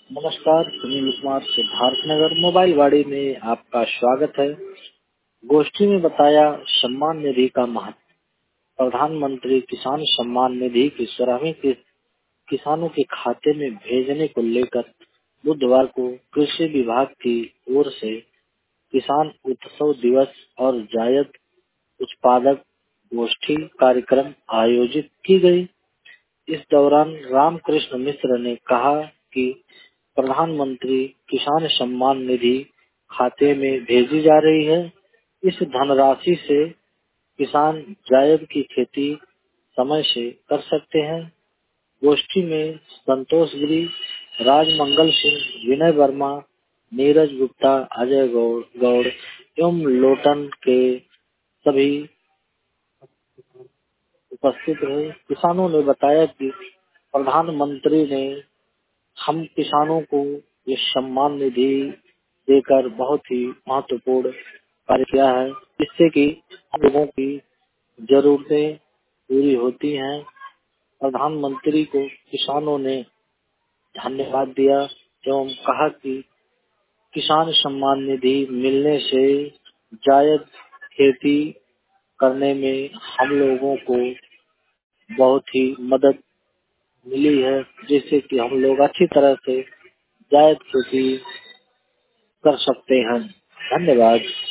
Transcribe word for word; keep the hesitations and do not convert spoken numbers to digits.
नमस्कार, सुनील कुमार सिद्धार्थनगर मोबाइल वाड़ी में आपका स्वागत है। गोष्ठी में बताया सम्मान निधि का महत्व। प्रधानमंत्री किसान सम्मान निधि की सराहनीय कि, किसानों के खाते में भेजने को लेकर बुधवार को कृषि विभाग की ओर से किसान उत्सव दिवस और जायद उत्पादक गोष्ठी कार्यक्रम आयोजित की गई। इस दौरान रामकृष्ण मिश्र ने कहा कि प्रधानमंत्री किसान सम्मान निधि खाते में भेजी जा रही है। इस धनराशि से किसान जायद की खेती समय से कर सकते हैं। गोष्ठी में संतोष गिरी, राजमंगल सिंह, विनय वर्मा, नीरज गुप्ता, अजय गौड़ गौड़ एवं लोटन के सभी उपस्थित रहे। किसानों ने बताया कि प्रधानमंत्री ने हम किसानों को ये सम्मान निधि देकर बहुत ही महत्वपूर्ण कार्य किया है, जिससे कि हम लोगों की जरूरतें पूरी होती हैं। प्रधानमंत्री को किसानों ने धन्यवाद दिया एवं कहा कि किसान सम्मान निधि मिलने से जायद खेती करने में हम लोगों को बहुत ही मदद मिली है, जिससे कि हम लोग अच्छी तरह से जायद खेती कर सकते हैं। धन्यवाद।